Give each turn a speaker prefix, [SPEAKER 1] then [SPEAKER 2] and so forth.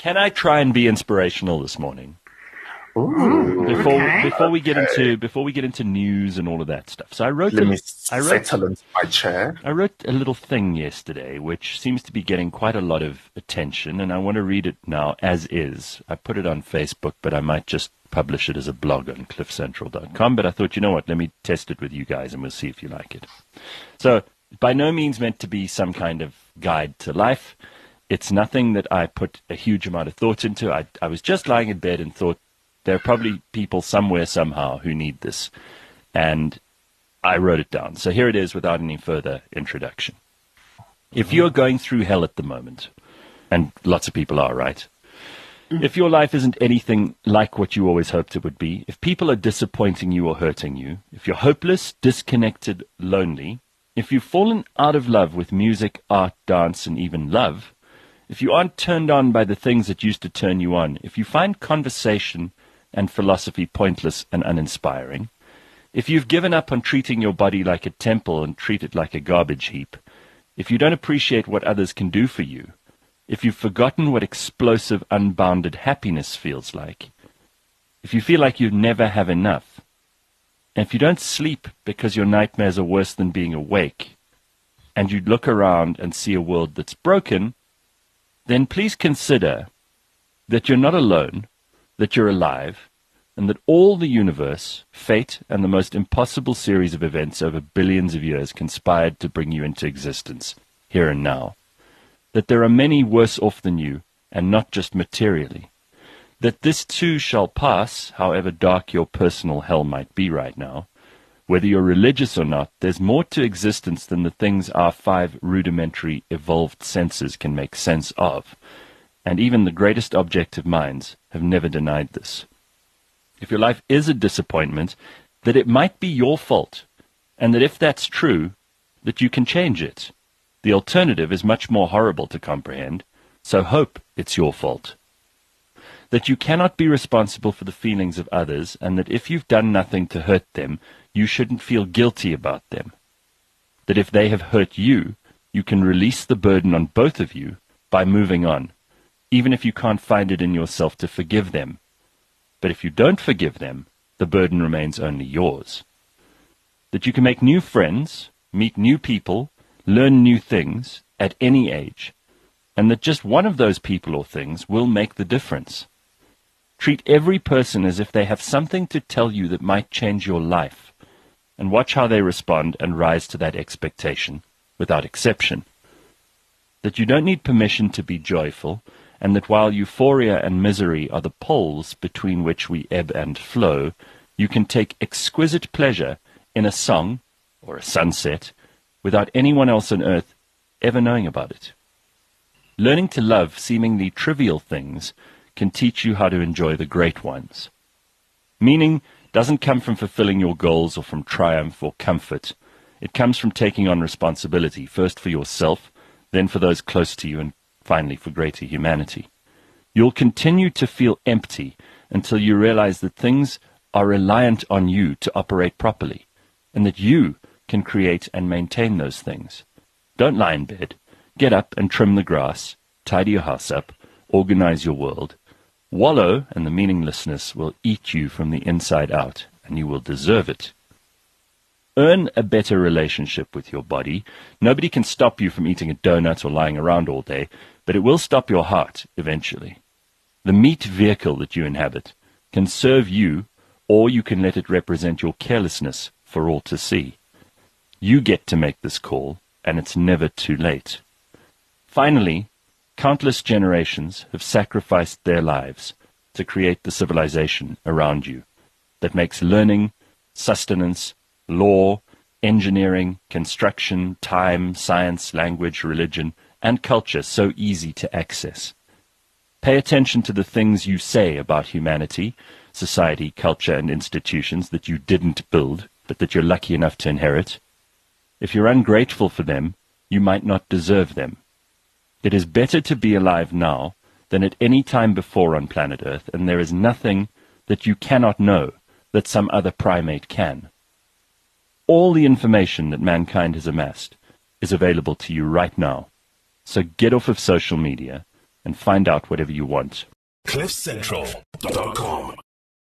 [SPEAKER 1] Can I try and be inspirational this morning?
[SPEAKER 2] Ooh,
[SPEAKER 1] Before we get into news and all of that stuff. So
[SPEAKER 2] let me settle into my chair.
[SPEAKER 1] I wrote a little thing yesterday which seems to be getting quite a lot of attention, and I want to read it now as is. I put it on Facebook, but I might just publish it as a blog on cliffcentral.com, but I thought, you know what, let me test it with you guys and we'll see if you like it. So, by no means meant to be some kind of guide to life. It's nothing that I put a huge amount of thought into. I was just lying in bed and thought, there are probably people somewhere, somehow, who need this. And I wrote it down. So here it is without any further introduction. If you're going through hell at the moment, and lots of people are, right? If your life isn't anything like what you always hoped it would be, if people are disappointing you or hurting you, if you're hopeless, disconnected, lonely, if you've fallen out of love with music, art, dance, and even love, if you aren't turned on by the things that used to turn you on, if you find conversation and philosophy pointless and uninspiring, if you've given up on treating your body like a temple and treat it like a garbage heap, if you don't appreciate what others can do for you, if you've forgotten what explosive, unbounded happiness feels like, if you feel like you never have enough, and if you don't sleep because your nightmares are worse than being awake, and you look around and see a world that's broken, then please consider that you're not alone, that you're alive, and that all the universe, fate, and the most impossible series of events over billions of years conspired to bring you into existence, here and now. That there are many worse off than you, and not just materially. That this too shall pass, however dark your personal hell might be right now. Whether you're religious or not, there's more to existence than the things our 5 rudimentary evolved senses can make sense of. And even the greatest objective minds have never denied this. If your life is a disappointment, that it might be your fault, and that if that's true, that you can change it. The alternative is much more horrible to comprehend, so hope it's your fault. That you cannot be responsible for the feelings of others, and that if you've done nothing to hurt them, you shouldn't feel guilty about them. That if they have hurt you, you can release the burden on both of you by moving on, even if you can't find it in yourself to forgive them. But if you don't forgive them, the burden remains only yours. That you can make new friends, meet new people, learn new things at any age, and that just one of those people or things will make the difference. Treat every person as if they have something to tell you that might change your life, and watch how they respond and rise to that expectation, without exception. That you don't need permission to be joyful, and that while euphoria and misery are the poles between which we ebb and flow, you can take exquisite pleasure in a song or a sunset without anyone else on earth ever knowing about it. Learning to love seemingly trivial things can teach you how to enjoy the great ones. Meaning doesn't come from fulfilling your goals or from triumph or comfort. It comes from taking on responsibility, first for yourself, then for those close to you, and finally for greater humanity. You'll continue to feel empty until you realize that things are reliant on you to operate properly, and that you can create and maintain those things. Don't lie in bed. Get up and trim the grass, tidy your house up, organize your world. Wallow, and the meaninglessness will eat you from the inside out, and you will deserve it. Earn a better relationship with your body. Nobody can stop you from eating a donut or lying around all day, but it will stop your heart eventually. The meat vehicle that you inhabit can serve you, or you can let it represent your carelessness for all to see. You get to make this call, and it's never too late. Finally, countless generations have sacrificed their lives to create the civilization around you that makes learning, sustenance, law, engineering, construction, time, science, language, religion, and culture so easy to access. Pay attention to the things you say about humanity, society, culture, and institutions that you didn't build, but that you're lucky enough to inherit. If you're ungrateful for them, you might not deserve them. It is better to be alive now than at any time before on planet Earth, and there is nothing that you cannot know that some other primate can. All the information that mankind has amassed is available to you right now. So get off of social media, and find out whatever you want.
[SPEAKER 3] CliffCentral.com